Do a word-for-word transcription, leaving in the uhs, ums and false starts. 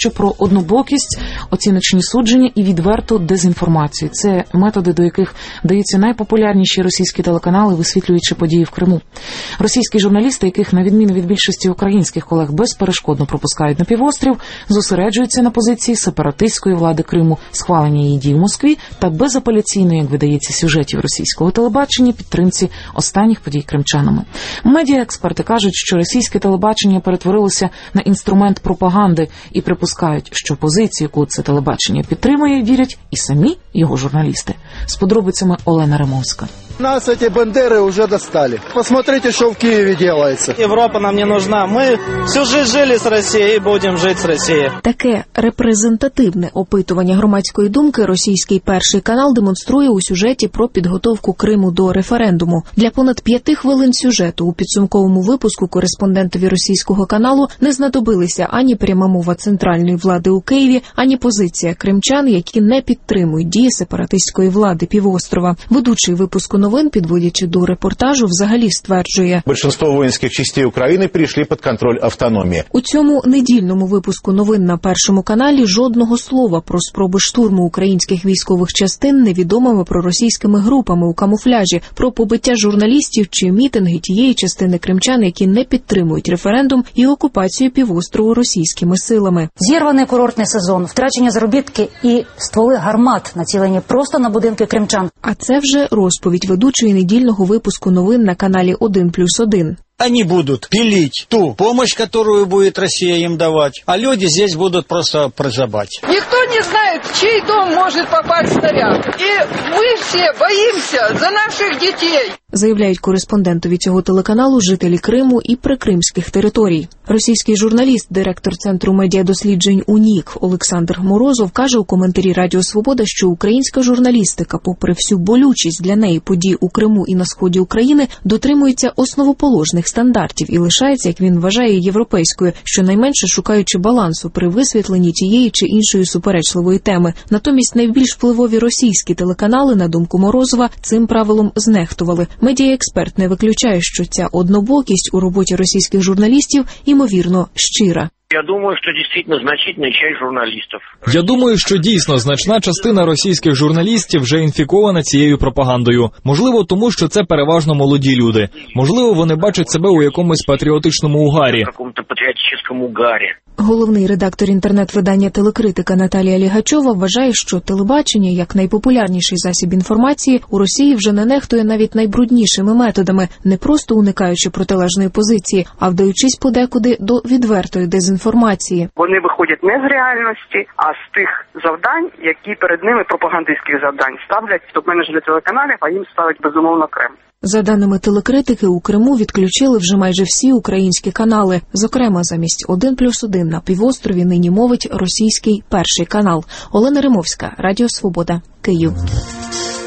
що про однобокість, оціночні судження і відверту дезінформацію. Це методи, до яких даються найпопулярніші російські телеканали, висвітлюючи події в Криму. Російські журналісти, яких на відміну від більшості українських колег безперешкодно пропускають на півострів, зосереджуються на позиції сепаратистської влади Криму, схвалення її дій в Москві та безапеляційної, як видається, сюжетів російського телебачення підтримці останніх подій кримчанами. Медіаексперти кажуть, що російське телебачення перетворилося на інструмент пропаганди і припускають, що позицію, яку це телебачення підтримує, вірять і самі його журналісти. З подробицями Олена Римовська. Нас эти бандеры уже достали. Посмотрите, что в Киеве делается. Европа нам не нужна. Мы всю жизнь жили с Россией и будем жить с Россией. Таке репрезентативне опитування громадської думки російський перший канал демонструє у сюжеті про підготовку Криму до референдуму. Для понад п'яти хвилин сюжету у підсумковому випуску кореспондентові російського каналу не знадобилися ані пряма мова центральної влади у Києві, ані позиція кримчан, які не підтримують дії сепаратистської влади півострова. Ведучий випуску новин, підводячи до репортажу, взагалі стверджує: «Большинство воїнських частей України перейшли під контроль автономії». У цьому недільному випуску новин на Першому каналі жодного слова про спроби штурму українських військових частин невідомими проросійськими групами у камуфляжі, про побиття журналістів чи мітинги тієї частини кримчан, які не підтримують референдум і окупацію півострову російськими силами. Зірваний курортний сезон, втрачені заробітки і стволи гармат, націлені просто на будинки кримчан. А це вже розповідь ведучої недільного випуску новин на каналі один плюс один. Они будут пилить ту помощь, которую будет Россия им давать, а люди здесь будут просто прозябать. Никто не знает, в чей дом может попасть снаряд. И мы все боимся за наших детей. Заявляють кореспондентові цього телеканалу жителі Криму і прикримських територій. Російський журналіст, директор Центру медіадосліджень УНІК Олександр Морозов каже у коментарі Радіо Свобода, що українська журналістика, попри всю болючість для неї подій у Криму і на сході України, дотримується основоположних стандартів і лишається, як він вважає, європейською, щонайменше шукаючи балансу при висвітленні тієї чи іншої суперечливої теми. Натомість найбільш впливові російські телеканали, на думку Морозова, цим правилом знехтували. Медіаексперт не виключає, що ця однобокість у роботі російських журналістів, ймовірно, щира. Я думаю, що дійсно значительна частина журналістів. Я думаю, що дійсно значна частина російських журналістів вже інфікована цією пропагандою. Можливо, тому що це переважно молоді люди. Можливо, вони бачать себе у якомусь патріотичному угарі. В якомусь патріотичному угарі. Головний редактор інтернет-видання «Телекритика» Наталія Лігачова вважає, що телебачення, як найпопулярніший засіб інформації, у Росії вже не нехтує навіть найбруднішими методами, не просто уникаючи протилежної позиції, а вдаючись подекуди до відвертої дезінформації. Вони виходять не з реальності, а з тих завдань, які перед ними, пропагандистських завдань, ставлять топ-менеджери телеканалів, а їм ставить, безумовно, Кремль. За даними телекритики, у Криму відключили вже майже всі українські канали. Зокрема, замість один плюс один на півострові нині мовить російський перший канал. Олена Римовська, Радіо Свобода, Київ.